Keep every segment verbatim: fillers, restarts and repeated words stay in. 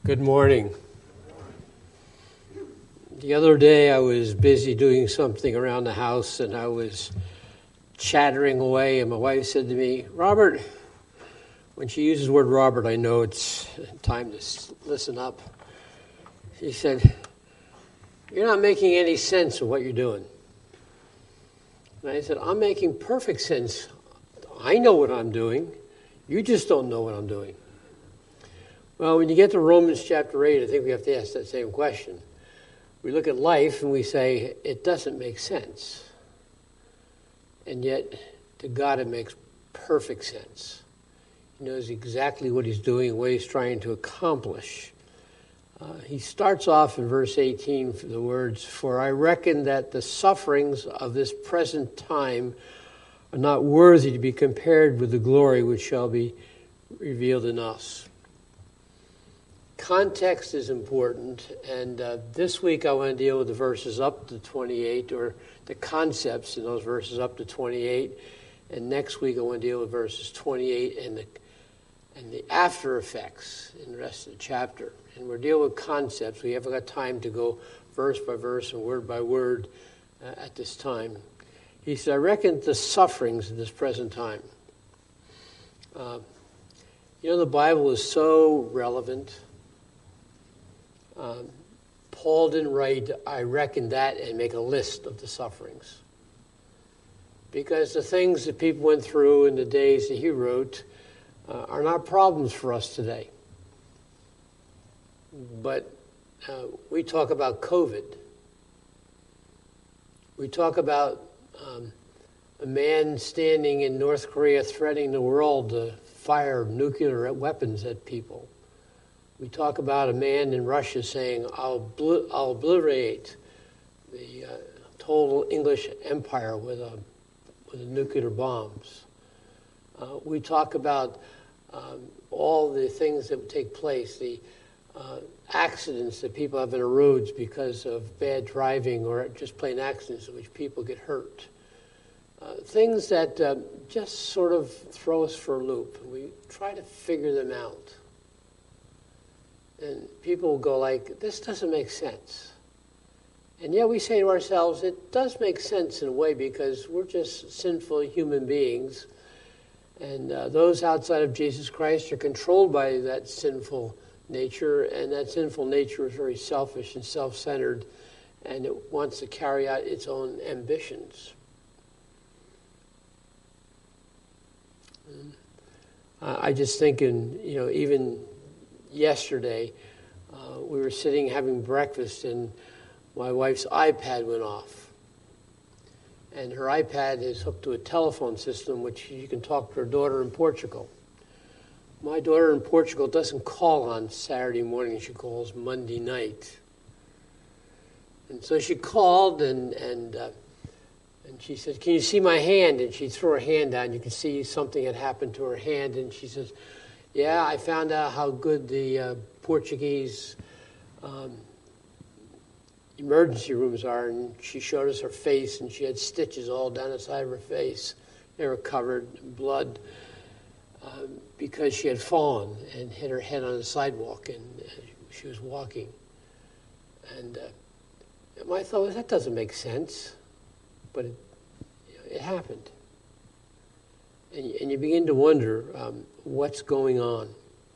Good morning. The other day I was busy doing something around the house and I was chattering away, and my wife said to me, "Robert," when she uses the word Robert, I know it's time to listen up. She said, "You're not making any sense of what you're doing." And I said, "I'm making perfect sense. I know what I'm doing. You just don't know what I'm doing." Well, when you get to Romans chapter eight, I think we have to ask that same question. We look at life and we say, it doesn't make sense. And yet, to God, it makes perfect sense. He knows exactly what he's doing, what he's trying to accomplish. Uh, he starts off in verse eighteen for the words, "For I reckon that the sufferings of this present time are not worthy to be compared with the glory which shall be revealed in us." Context is important, and uh, this week I want to deal with the verses up to twenty-eight, or the concepts in those verses up to twenty-eight, and next week I want to deal with verses twenty-eight and the and the after effects in the rest of the chapter. And we're dealing with concepts. We haven't got time to go verse by verse and word by word uh, at this time. He said, "I reckon the sufferings of this present time." Uh, you know, the Bible is so relevant. Um, Paul didn't write, "I reckon that," and make a list of the sufferings. Because the things that people went through in the days that he wrote uh, are not problems for us today. But uh, we talk about COVID. We talk about um, a man standing in North Korea threatening the world to fire nuclear weapons at people. We talk about a man in Russia saying, I'll, bl- I'll obliterate the uh, total English empire with, a, with a nuclear bombs. Uh, we talk about um, all the things that take place, the uh, accidents that people have in the roads because of bad driving or just plain accidents in which people get hurt. Uh, things that uh, just sort of throw us for a loop. We try to figure them out. And people will go like, this doesn't make sense. And yet we say to ourselves, it does make sense in a way because we're just sinful human beings. And uh, those outside of Jesus Christ are controlled by that sinful nature. And that sinful nature is very selfish and self-centered. And it wants to carry out its own ambitions. And, uh, I just think in, you know, even yesterday, uh, we were sitting having breakfast and my wife's iPad went off. And her iPad is hooked to a telephone system which you can talk to her daughter in Portugal. My daughter in Portugal doesn't call on Saturday morning, she calls Monday night. And so she called and and uh, and she said, "Can you see my hand?" And she threw her hand down. You could see something had happened to her hand. And she says, "Yeah, I found out how good the uh, Portuguese um, emergency rooms are." And she showed us her face, and she had stitches all down the side of her face. They were covered in blood um, because she had fallen and hit her head on the sidewalk, and uh, she was walking. And uh, my thought was, that doesn't make sense, but it, you know, it happened. And you, and you begin to wonder um, what's going on.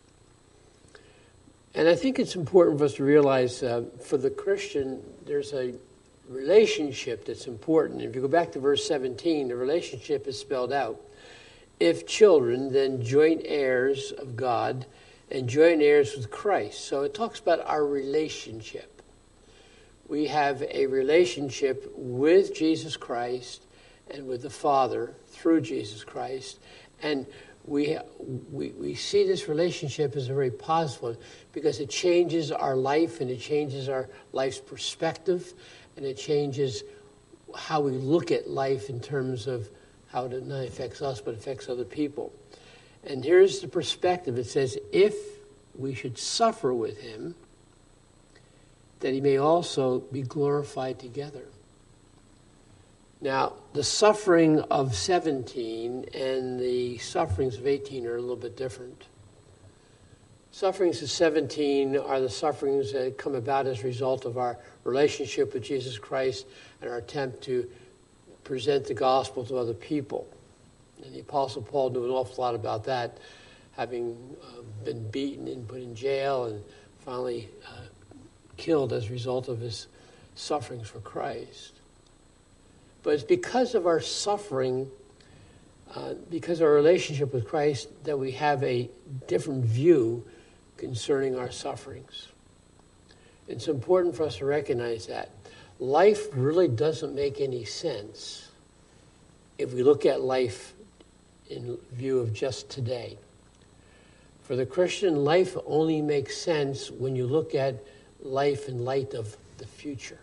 And I think it's important for us to realize uh, for the Christian, there's a relationship that's important. If you go back to verse seventeen, the relationship is spelled out. "If children, then joint heirs of God and joint heirs with Christ." So it talks about our relationship. We have a relationship with Jesus Christ and with the Father through Jesus Christ. And we, we we see this relationship as a very positive one because it changes our life and it changes our life's perspective and it changes how we look at life in terms of how it not affects us but affects other people. And here's the perspective. It says, if we should suffer with him, that he may also be glorified together. Now, the suffering of seventeen and the sufferings of eighteen are a little bit different. Sufferings of seventeen are the sufferings that come about as a result of our relationship with Jesus Christ and our attempt to present the gospel to other people. And the Apostle Paul knew an awful lot about that, having uh, been beaten and put in jail and finally uh, killed as a result of his sufferings for Christ. But it's because of our suffering, uh, because of our relationship with Christ, that we have a different view concerning our sufferings. It's important for us to recognize that. Life really doesn't make any sense if we look at life in view of just today. For the Christian, life only makes sense when you look at life in light of the future.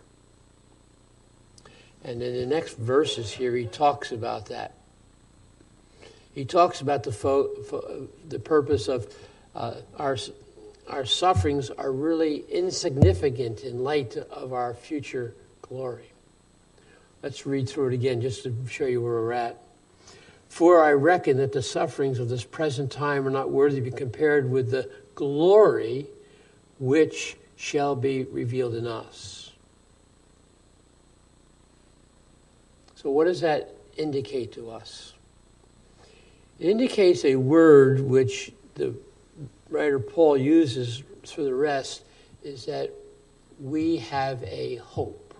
And in the next verses here, he talks about that. He talks about the fo- fo- the purpose of uh, our our sufferings are really insignificant in light of our future glory. Let's read through it again just to show you where we're at. For I reckon that the sufferings of this present time are not worthy to be compared with the glory which shall be revealed in us. So what does that indicate to us? It indicates a word which the writer Paul uses for the rest, is that we have a hope.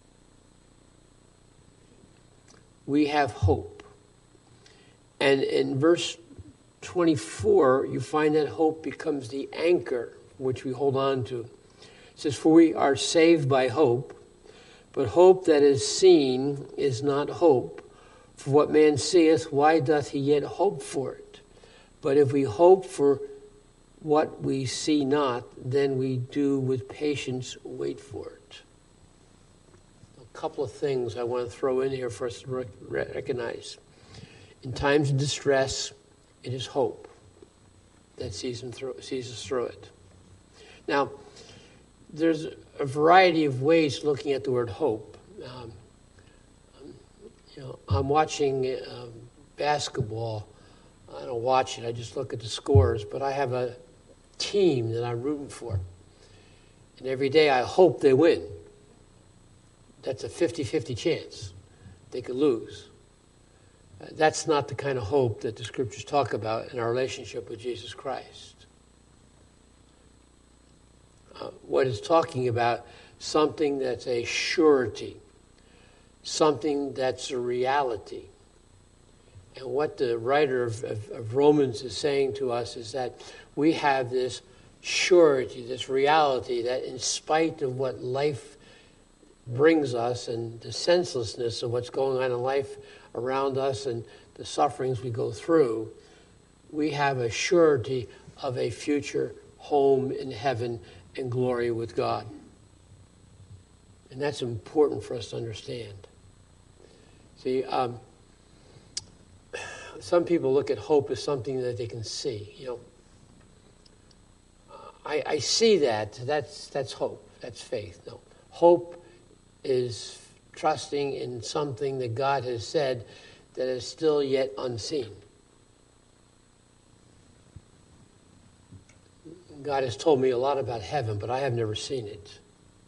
We have hope. And in verse twenty-four, you find that hope becomes the anchor which we hold on to. It says, for we are saved by hope, but hope that is seen is not hope. For what man seeth, why doth he yet hope for it? But if we hope for what we see not, then we do with patience wait for it. A couple of things I want to throw in here for us to rec- recognize. In times of distress, it is hope that sees, them through, sees us through it. Now, there's a variety of ways looking at the word hope. Um, you know, I'm watching um, basketball. I don't watch it, I just look at the scores, but I have a team that I'm rooting for. And every day I hope they win. That's a fifty-fifty chance. They could lose. Uh, that's not the kind of hope that the scriptures talk about in our relationship with Jesus Christ. Uh, what it's talking about, something that's a surety, something that's a reality. And what the writer of, of, of Romans is saying to us is that we have this surety, this reality that in spite of what life brings us and the senselessness of what's going on in life around us and the sufferings we go through, we have a surety of a future home in heaven and glory with God. And that's important for us to understand. See, um, some people look at hope as something that they can see. You know, I, I see that. That's that's hope. That's faith. No, hope is trusting in something that God has said that is still yet unseen. God has told me a lot about heaven, but I have never seen it.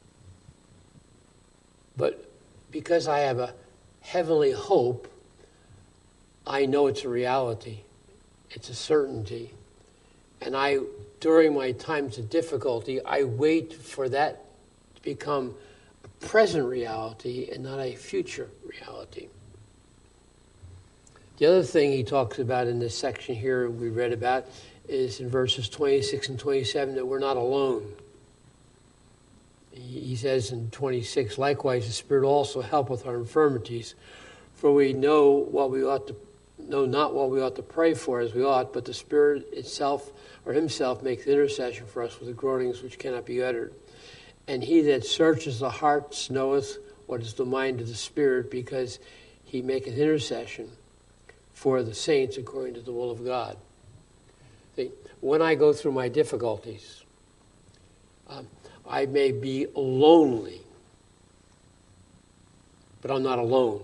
But because I have a heavenly hope, I know it's a reality. It's a certainty. And I, during my times of difficulty, I wait for that to become a present reality and not a future reality. The other thing he talks about in this section here we read about is in verses twenty-six and twenty-seven that we're not alone. He says in twenty-six, likewise the Spirit also helpeth our infirmities, for we know what we ought to know not what we ought to pray for as we ought, but the Spirit itself or himself makes intercession for us with the groanings which cannot be uttered. And he that searches the hearts knoweth what is the mind of the Spirit, because he maketh intercession for the saints according to the will of God. See, when I go through my difficulties, um, I may be lonely, but I'm not alone.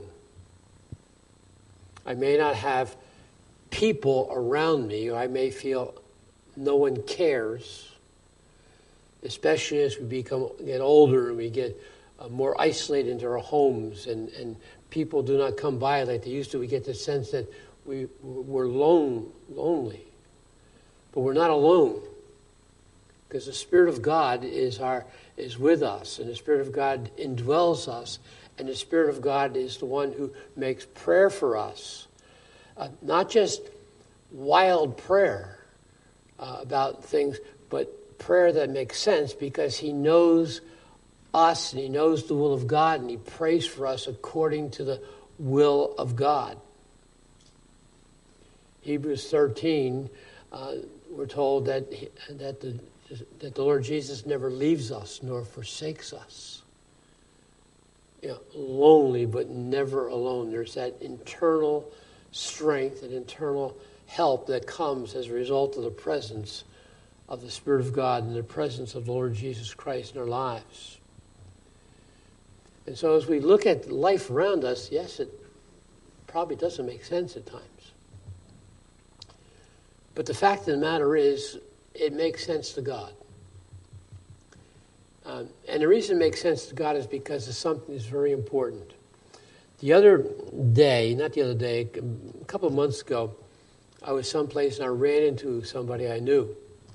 I may not have people around me, or I may feel no one cares, especially as we become get older and we get uh, more isolated into our homes, and, and people do not come by like they used to. We get the sense that we, we're lone, lonely. But we're not alone, because the Spirit of God is our is with us, and the Spirit of God indwells us, and the Spirit of God is the one who makes prayer for us. Uh, not just wild prayer uh, about things, but prayer that makes sense, because he knows us and he knows the will of God, and he prays for us according to the will of God. Hebrews thirteen, uh, we're told that he, that the that the Lord Jesus never leaves us nor forsakes us. You know, lonely but never alone. There's that internal strength and internal help that comes as a result of the presence of the Spirit of God and the presence of the Lord Jesus Christ in our lives. And so as we look at life around us, yes, it probably doesn't make sense at times. But the fact of the matter is, it makes sense to God. Um, and the reason it makes sense to God is because of something that's very important. The other day, not the other day, a couple of months ago, I was someplace and I ran into somebody I knew.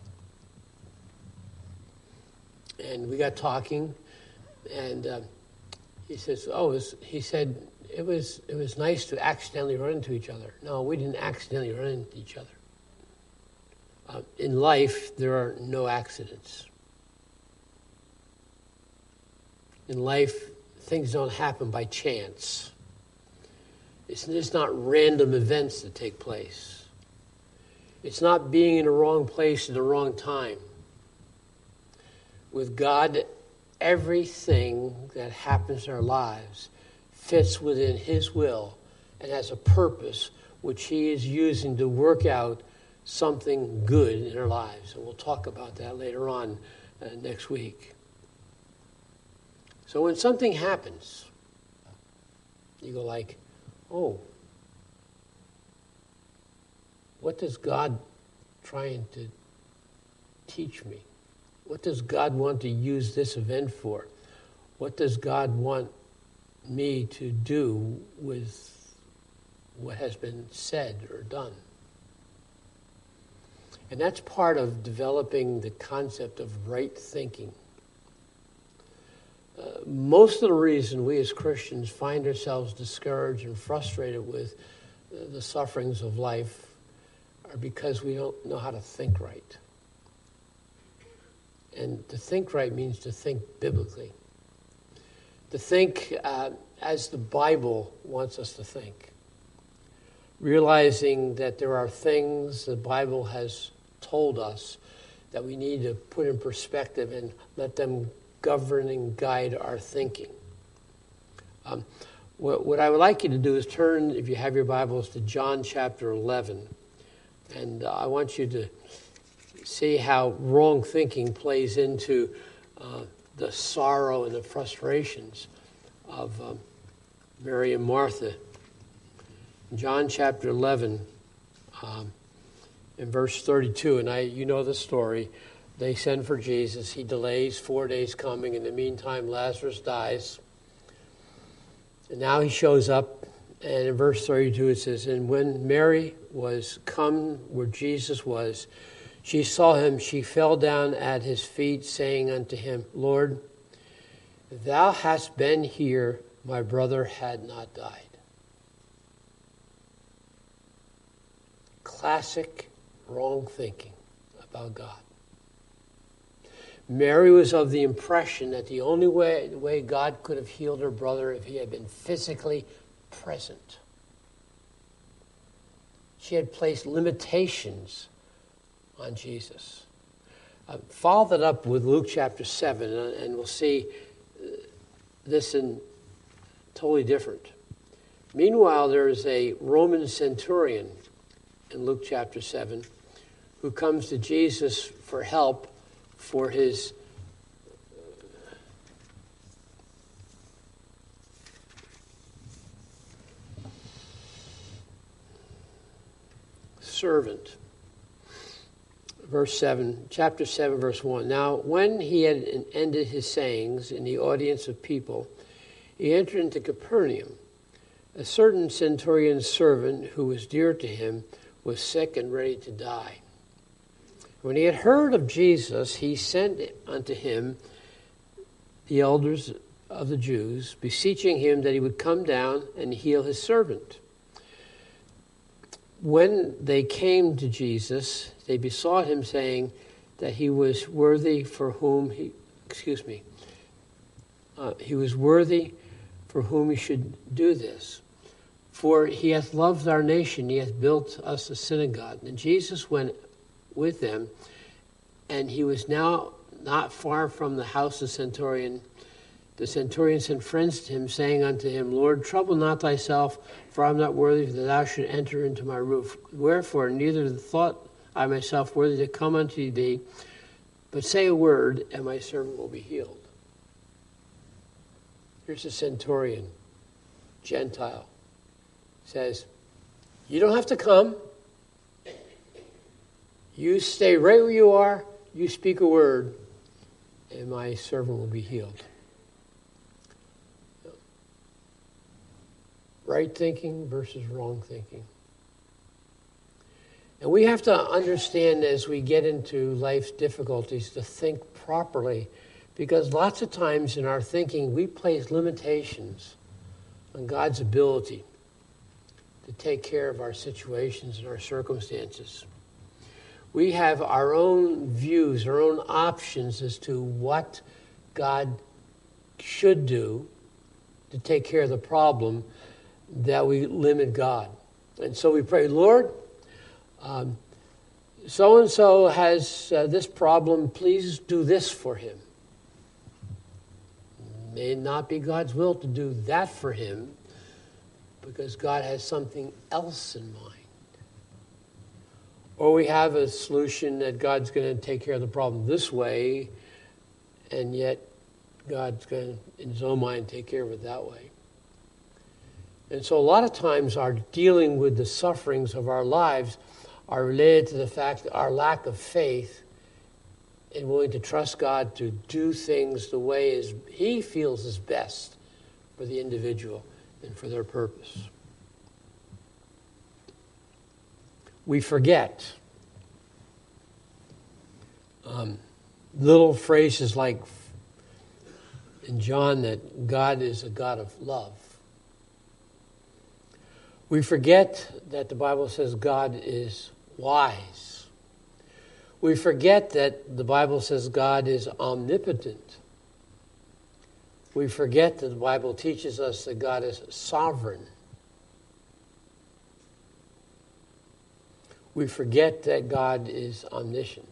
And we got talking, and uh, he says, oh, it was, he said, it was, it was nice to accidentally run into each other. No, we didn't accidentally run into each other. Uh, in life, there are no accidents. In life, things don't happen by chance. It's just not random events that take place. It's not being in the wrong place at the wrong time. With God, everything that happens in our lives fits within his will and has a purpose which he is using to work out something good in our lives. And we'll talk about that later on uh, next week. So when something happens, you go like, oh, what does God trying to teach me? What does God want to use this event for? What does God want me to do with what has been said or done? And that's part of developing the concept of right thinking. Uh, most of the reason we as Christians find ourselves discouraged and frustrated with uh, the sufferings of life are because we don't know how to think right. And to think right means to think biblically. To think uh, as the Bible wants us to think. Realizing that there are things the Bible has told us that we need to put in perspective and let them govern and guide our thinking. Um, what, what I would like you to do is turn, if you have your Bibles, to John chapter eleven. And uh, I want you to see how wrong thinking plays into uh, the sorrow and the frustrations of um, Mary and Martha. John chapter eleven, um, in verse thirty-two, and I, you know the story. They send for Jesus. He delays four days coming. In the meantime, Lazarus dies. And now he shows up, and in verse thirty-two it says, and when Mary was come where Jesus was, she saw him, she fell down at his feet, saying unto him, Lord, if thou hadst been here, my brother had not died. Classic wrong thinking about God. Mary was of the impression that the only way, the way God could have healed her brother if he had been physically present. She had placed limitations on Jesus. Uh, follow that up with Luke chapter seven, and, and we'll see this in totally different. Meanwhile, there is a Roman centurion in Luke chapter seven who comes to Jesus for help for his servant. verse seven, chapter seven, verse one. Now, when he had ended his sayings in the audience of people, he entered into Capernaum. A certain centurion's servant, who was dear to him, was sick and ready to die. When he had heard of Jesus, he sent unto him the elders of the Jews, beseeching him that he would come down and heal his servant. When they came to Jesus, they besought him, saying that he was worthy for whom he, excuse me, uh, he was worthy for whom he should do this. For he hath loved our nation, he hath built us a synagogue. And Jesus went with them, and he was now not far from the house of the centurion. The centurion sent friends to him, saying unto him, Lord, trouble not thyself, for I am not worthy that thou should enter into my roof. Wherefore neither thought I myself worthy to come unto thee, but say a word, and my servant will be healed. Here's a centurion, Gentile, says, you don't have to come. You stay right where you are. You speak a word, and my servant will be healed. Right thinking versus wrong thinking. And we have to understand as we get into life's difficulties to think properly, because lots of times in our thinking we place limitations on God's ability to take care of our situations and our circumstances. We have our own views, our own options as to what God should do to take care of the problem, that we limit God. And so we pray, Lord, um, so-and-so has uh, this problem, please do this for him. May not be God's will to do that for him, because God has something else in mind. Or we have a solution that God's going to take care of the problem this way, and yet God's going to, in his own mind, take care of it that way. And so a lot of times our dealing with the sufferings of our lives are related to the fact that our lack of faith and willing to trust God to do things the way is he feels is best for the individual and for their purpose. We forget um, little phrases like in John that God is a God of love. We forget that the Bible says God is wise. We forget that the Bible says God is omnipotent. We forget that the Bible teaches us that God is sovereign. We forget that God is omniscient.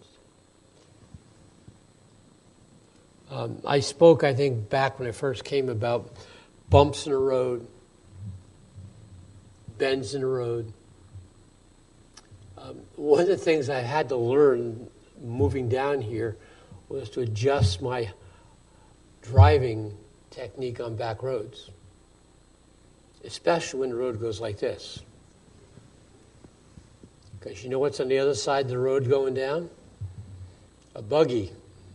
Um, I spoke, I think, back when I first came about bumps in the road, bends in the road. Um, one of the things I had to learn moving down here was to adjust my driving technique on back roads, especially when the road goes like this. Because you know what's on the other side of the road going down? A buggy.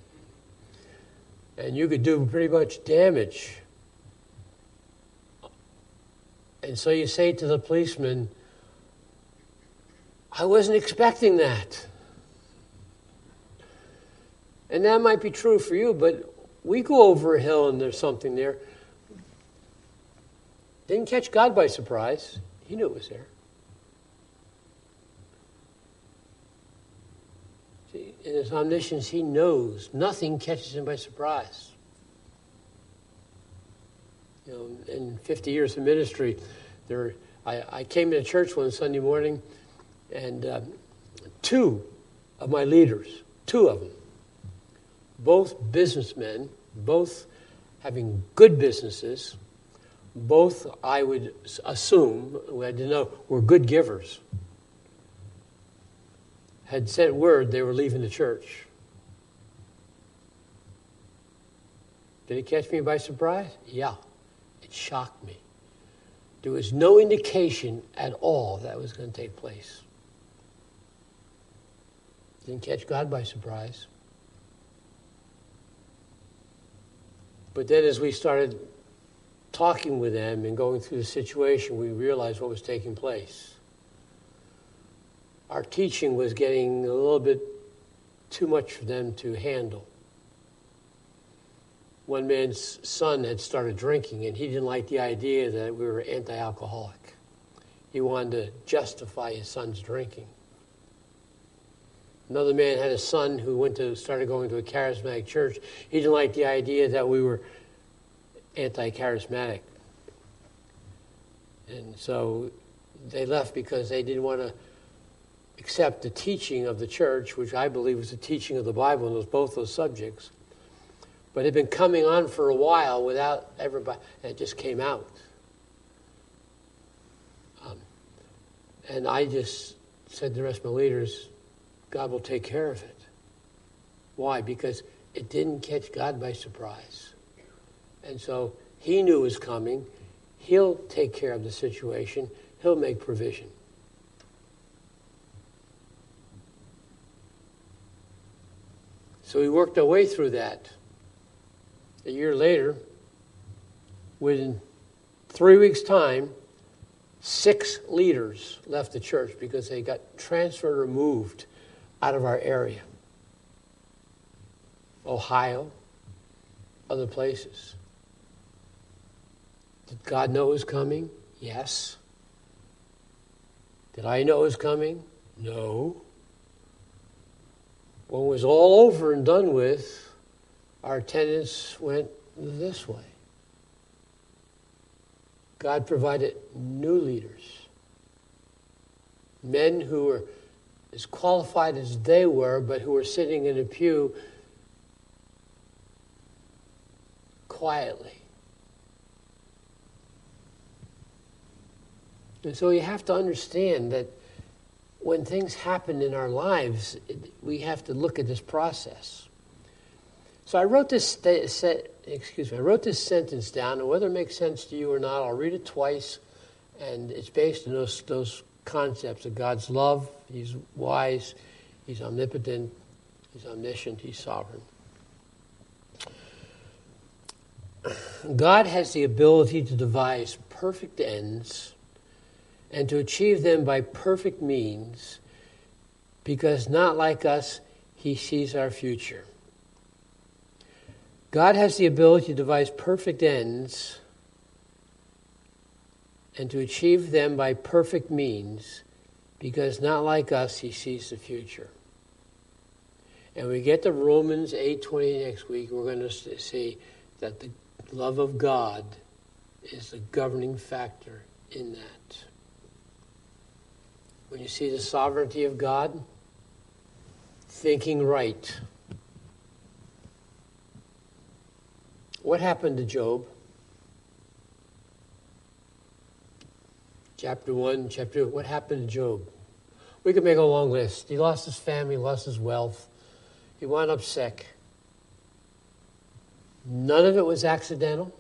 And you could do pretty much damage. And so you say to the policeman, I wasn't expecting that. And that might be true for you, but we go over a hill and there's something there. Didn't catch God by surprise. He knew it was there. See, in his omniscience, he knows. Nothing catches him by surprise. You know, in fifty years of ministry, there, I, I came to church one Sunday morning, and uh, two of my leaders, two of them, both businessmen, both having good businesses, both, I would assume, I didn't know, were good givers, had sent word they were leaving the church. Did it catch me by surprise? Yeah. It shocked me. There was no indication at all that was going to take place. Didn't catch God by surprise. But then as we started talking with them and going through the situation, we realized what was taking place. Our teaching was getting a little bit too much for them to handle. One man's son had started drinking, and he didn't like the idea that we were anti-alcoholic. He wanted to justify his son's drinking. Another man had a son who went to started going to a charismatic church. He didn't like the idea that we were anti-charismatic. And so they left because they didn't want to accept the teaching of the church, which I believe was the teaching of the Bible on those, both those subjects. But it had been coming on for a while without everybody, and it just came out. Um, and I just said to the rest of my leaders, God will take care of it. Why? Because it didn't catch God by surprise. And so he knew it was coming. He'll take care of the situation. He'll make provision. So we worked our way through that. A year later, within three weeks' time, six leaders left the church because they got transferred or moved out of our area. Ohio, other places. Did God know it was coming? Yes. Did I know it was coming? No. When it was all over and done with, our attendance went this way. God provided new leaders. Men who were as qualified as they were, but who were sitting in a pew quietly. And so you have to understand that when things happen in our lives, we have to look at this process. So I wrote this sta- set, excuse me, I wrote this sentence down, and whether it makes sense to you or not, I'll read it twice, and it's based on those those concepts of God's love. He's wise, he's omnipotent, he's omniscient, he's sovereign. God has the ability to devise perfect ends and to achieve them by perfect means, because not like us, he sees our future. God has the ability to devise perfect ends and to achieve them by perfect means, because not like us, he sees the future. And we get to Romans eight twenty next week, we're going to see that the love of God is the governing factor in that. When you see the sovereignty of God, thinking right. What happened to Job? Chapter one, chapter two, what happened to Job? We could make a long list. He lost his family, lost his wealth. He wound up sick. None of it was accidental.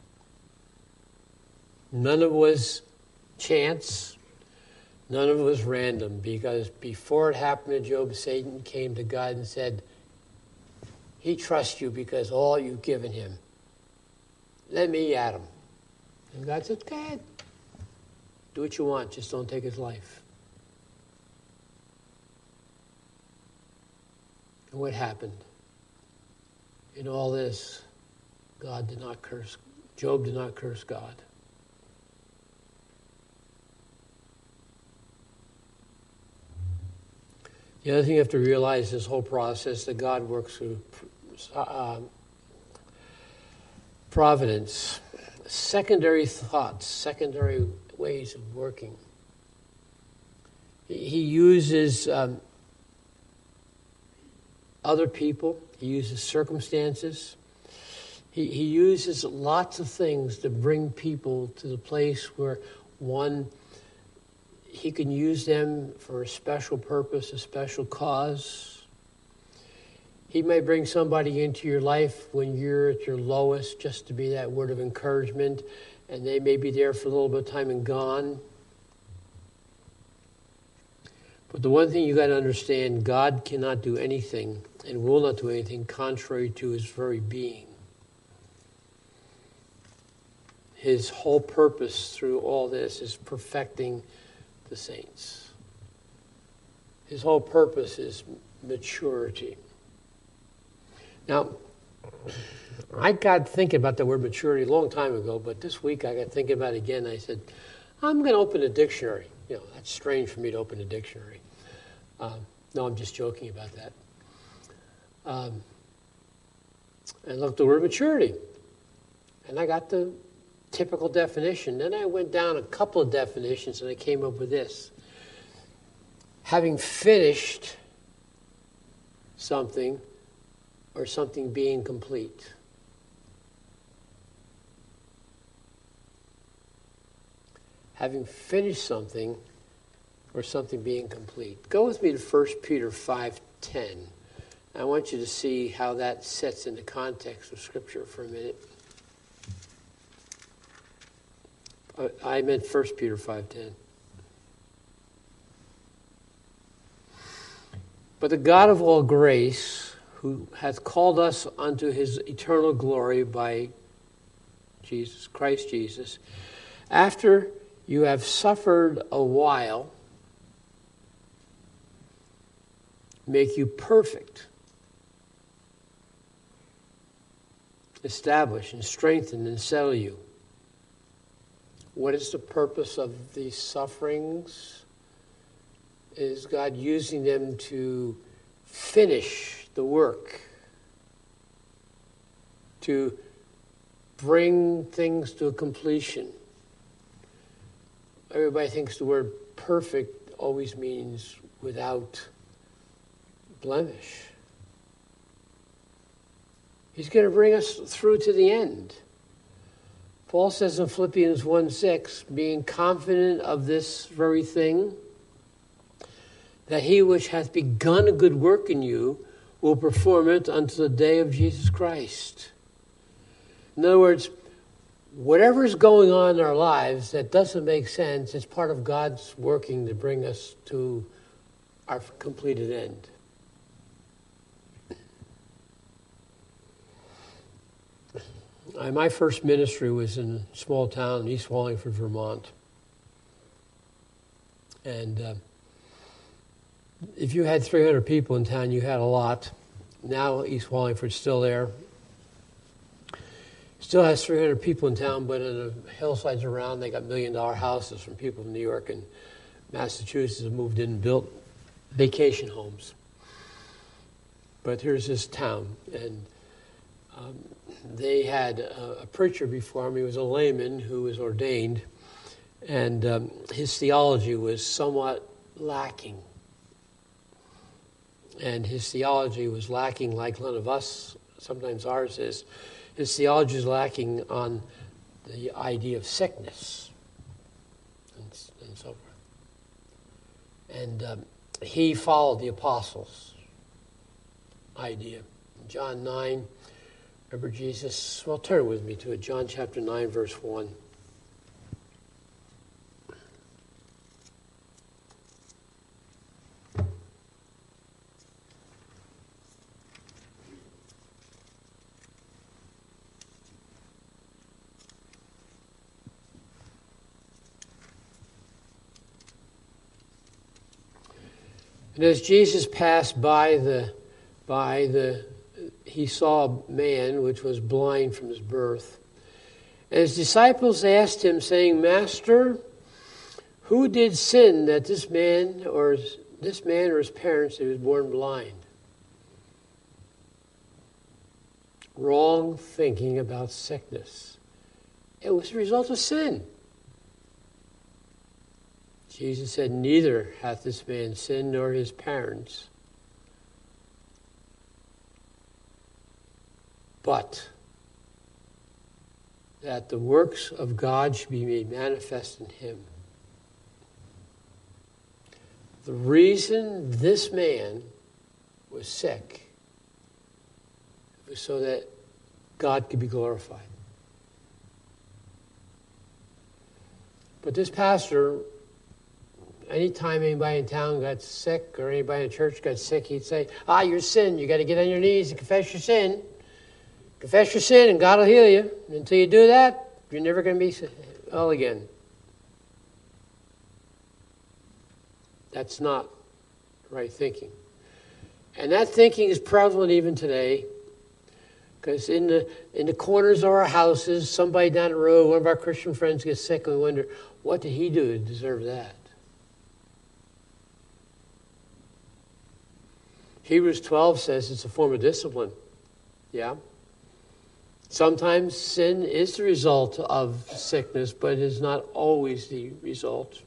None of it was chance. None of it was random, because before it happened to Job, Satan came to God and said, he trusts you because all you've given him. Let me at him. And God said, go ahead. Do what you want, just don't take his life. And what happened? In all this, God did not curse, Job did not curse God. The other thing you have to realize this whole process that God works through uh, providence, secondary thoughts, secondary ways of working. He uses um, other people. He uses circumstances. He, he uses lots of things to bring people to the place where, one, he can use them for a special purpose, a special cause. He may bring somebody into your life when you're at your lowest, just to be that word of encouragement, and they may be there for a little bit of time and gone. But the one thing you got to understand, God cannot do anything and will not do anything contrary to his very being. His whole purpose through all this is perfecting the saints. His whole purpose is maturity. Now, I got thinking about the word maturity a long time ago, but this week I got thinking about it again. I said, I'm going to open a dictionary. You know, that's strange for me to open a dictionary. Um, no, I'm just joking about that. Um, I looked at the word maturity, and I got the typical definition. Then I went down a couple of definitions, and I came up with this. Having finished something or something being complete. Having finished something or something being complete. Go with me to First Peter five ten. I want you to see how that sets into context of Scripture for a minute. I meant First Peter five ten. But the God of all grace, who hath called us unto his eternal glory by Jesus, Christ Jesus, after you have suffered a while, make you perfect, establish and strengthen and settle you. What is the purpose of these sufferings? Is God using them to finish the work, to bring things to a completion? Everybody thinks the word perfect always means without blemish. He's going to bring us through to the end. Paul says in Philippians one six, being confident of this very thing, that he which hath begun a good work in you will perform it unto the day of Jesus Christ. In other words, whatever is going on in our lives that doesn't make sense, it's part of God's working to bring us to our completed end. I, my first ministry was in a small town in East Wallingford, Vermont. And uh, if you had three hundred people in town, you had a lot. Now East Wallingford's still there. Still has three hundred people in town, but in the hillsides around, they got million-dollar houses from people from New York and Massachusetts have moved in and built vacation homes. But here's this town, and um, they had a, a preacher before him. He was a layman who was ordained, and um, his theology was somewhat lacking. And his theology was lacking like none of us, sometimes ours is. His theology is lacking on the idea of sickness and, and so forth. And um, he followed the apostles' idea. In John nine, remember Jesus, well, turn with me to it, John chapter nine, verse one. And as Jesus passed by the, by the, he saw a man which was blind from his birth. And his disciples asked him, saying, Master, who did sin that this man or this man or his parents that he was born blind? Wrong thinking about sickness. It was the result of sin. Jesus said, neither hath this man sinned nor his parents, but that the works of God should be made manifest in him. The reason this man was sick was so that God could be glorified. But this pastor anytime anybody in town got sick or anybody in church got sick, he'd say, ah, your sin. You got to get on your knees and confess your sin. Confess your sin and God will heal you. And until you do that, you're never going to be well again. That's not right thinking. And that thinking is prevalent even today, because in the in the corners of our houses, somebody down the road, one of our Christian friends gets sick, and we wonder, what did he do to deserve that? Hebrews twelve says it's a form of discipline. Yeah? Sometimes sin is the result of sickness, but it is not always the result.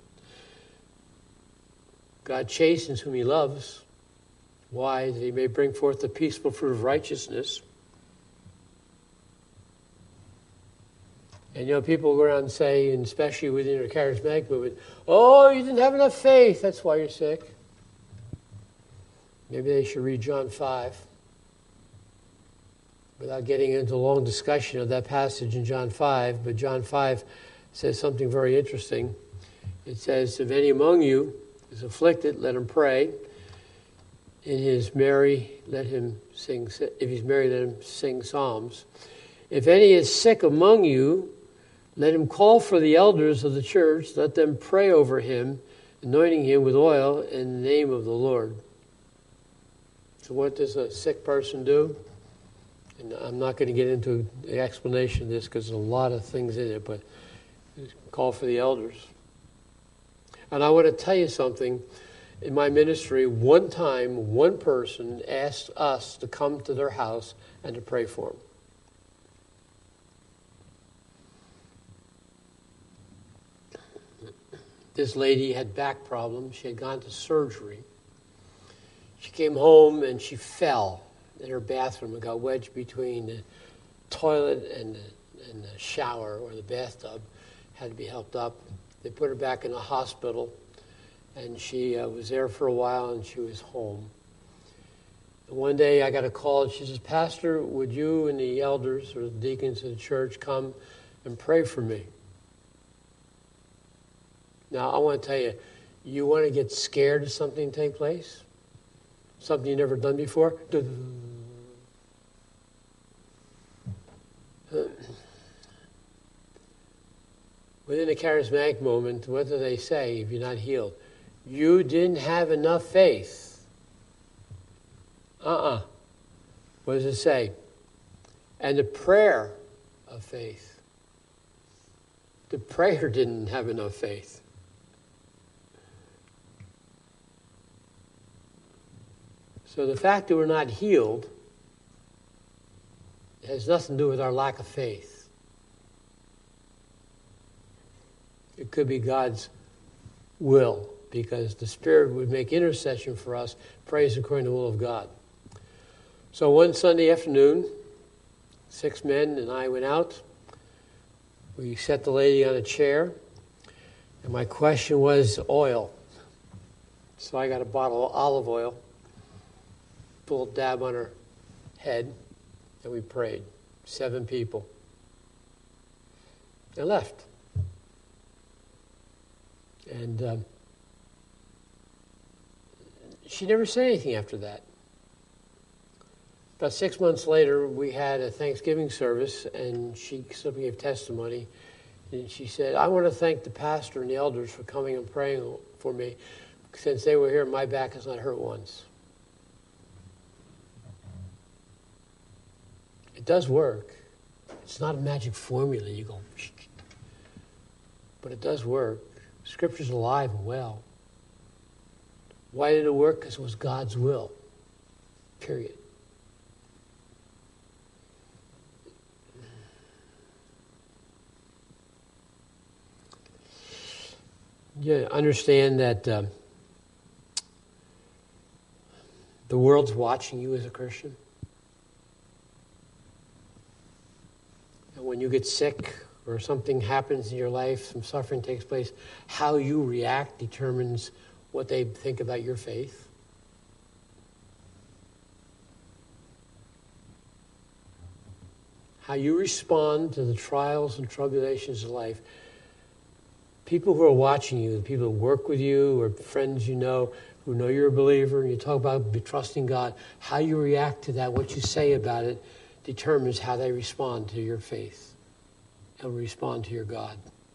God chastens whom he loves. Why? That he may bring forth the peaceful fruit of righteousness. And you know, people go around and say, and especially within the charismatic movement, oh, you didn't have enough faith, that's why you're sick. Maybe they should read John five. Without getting into a long discussion of that passage in John five, but John five says something very interesting. It says, if any among you is afflicted, let him pray. In his merry, let him sing, if he's merry, let him sing psalms. If any is sick among you, let him call for the elders of the church, let them pray over him, anointing him with oil in the name of the Lord. So what does a sick person do? And I'm not going to get into the explanation of this because there's a lot of things in it, but call for the elders. And I want to tell you something. In my ministry, one time, one person asked us to come to their house and to pray for them. This lady had back problems. She had gone to surgery. She came home and she fell in her bathroom and got wedged between the toilet and the, and the shower or the bathtub. Had to be helped up. They put her back in the hospital. And she uh, was there for a while, and she was home. And one day I got a call, and she says, Pastor, would you and the elders or the deacons of the church come and pray for me? Now, I want to tell you, you want to get scared of something to take place? Something you've never done before? Within the charismatic moment, what do they say if you're not healed? You didn't have enough faith. Uh-uh. What does it say? And the prayer of faith. The prayer didn't have enough faith. So the fact that we're not healed has nothing to do with our lack of faith. It could be God's will, because the Spirit would make intercession for us, praise according to the will of God. So one Sunday afternoon, six men and I went out. We set the lady on a chair, and my question was oil. So I got a bottle of olive oil, put a little dab on her head, and we prayed. Seven people. And left. And um, she never said anything after that. About six months later, we had a Thanksgiving service, and she simply gave testimony. And she said, I want to thank the pastor and the elders for coming and praying for me. Since they were here, my back has not hurt once. It does work. It's not a magic formula. You go, but it does work. Scripture's alive and well. Why did it work? Because it was God's will. Period. You understand that um, the world's watching you as a Christian. And when you get sick or something happens in your life, some suffering takes place, how you react determines what they think about your faith. How you respond to the trials and tribulations of life, people who are watching you, the people who work with you or friends you know who know you're a believer, and you talk about trusting God, how you react to that, what you say about it, determines how they respond to your faith and respond to your God.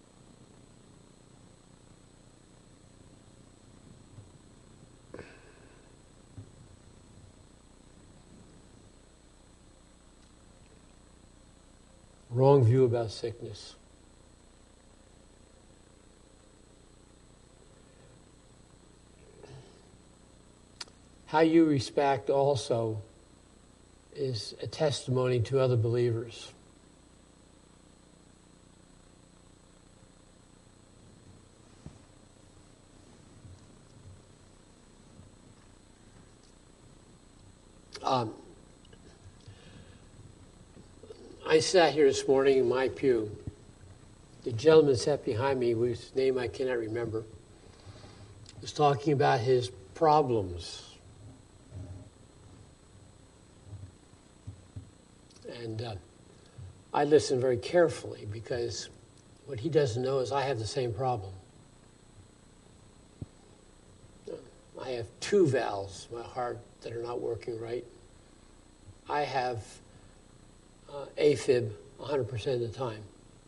Wrong view about sickness. How you respect also is a testimony to other believers. Um, I sat here this morning in my pew. The gentleman sat behind me, whose name I cannot remember, was talking about his problems. And uh, I listened very carefully because what he doesn't know is I have the same problem. I have two valves in my heart that are not working right. I have uh, AFib one hundred percent of the time.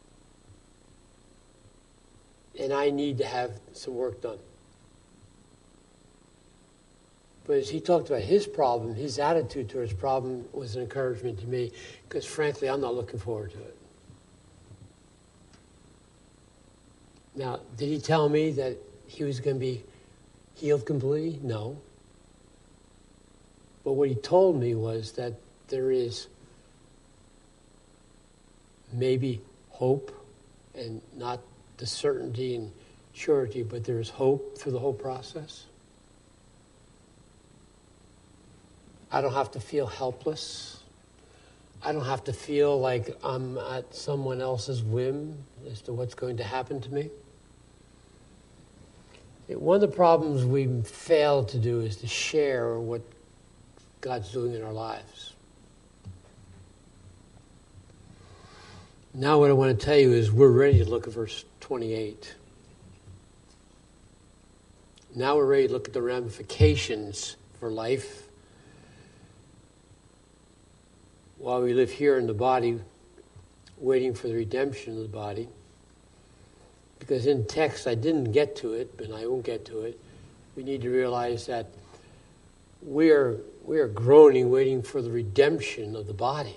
And I need to have some work done. But as he talked about his problem, his attitude towards his problem was an encouragement to me because, frankly, I'm not looking forward to it. Now, did he tell me that he was going to be healed completely? No. But what he told me was that there is maybe hope, and not the certainty and surety, but there is hope through the whole process. I don't have to feel helpless. I don't have to feel like I'm at someone else's whim as to what's going to happen to me. One of the problems we fail to do is to share what God's doing in our lives. Now what I want to tell you is we're ready to look at verse twenty-eight. Now we're ready to look at the ramifications for life while we live here in the body, waiting for the redemption of the body. Because in text, I didn't get to it, and I won't get to it. We need to realize that we are, we are groaning, waiting for the redemption of the body.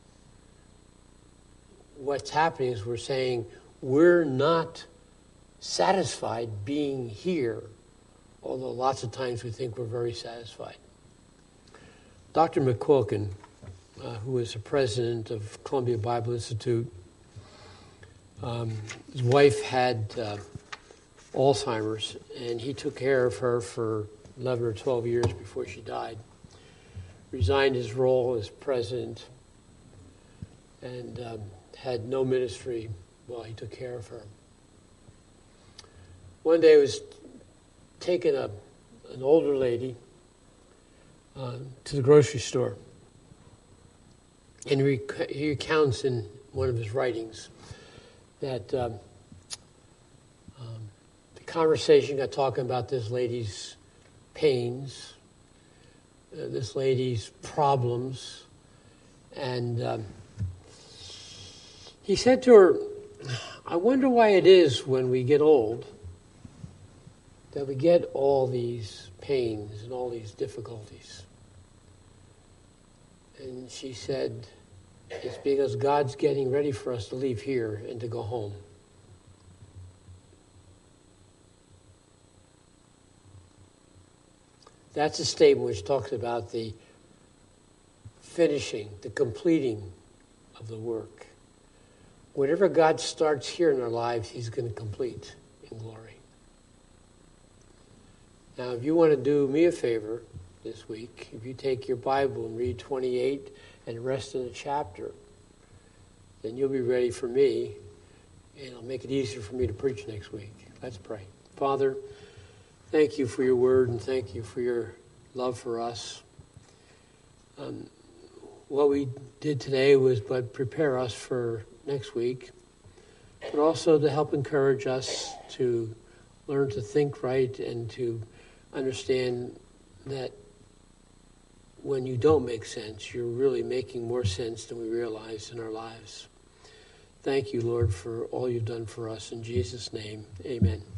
What's happening is we're saying we're not satisfied being here, although lots of times we think we're very satisfied. Doctor McQuilkin, uh, who is the president of Columbia Bible Institute, um, his wife had uh, Alzheimer's, and he took care of her for eleven or twelve years before she died. Resigned his role as president and um, had no ministry while he took care of her. One day he was taking a, an older lady uh, to the grocery store. And he, rec- he recounts in one of his writings that um, um, the conversation got talking about this lady's pains, uh, this lady's problems, and um, he said to her, I wonder why it is when we get old that we get all these pains and all these difficulties. And she said, it's because God's getting ready for us to leave here and to go home. That's a statement which talks about the finishing, the completing of the work. Whatever God starts here in our lives, he's going to complete in glory. Now, if you want to do me a favor this week, if you take your Bible and read twenty-eight and the rest of the chapter, then you'll be ready for me, and it'll make it easier for me to preach next week. Let's pray. Father, thank you for your word, and thank you for your love for us. Um, what we did today was but prepare us for next week. but also to help encourage us to learn to think right and to understand that when you don't make sense, you're really making more sense than we realize in our lives. Thank you, Lord, for all you've done for us. In Jesus' name, amen.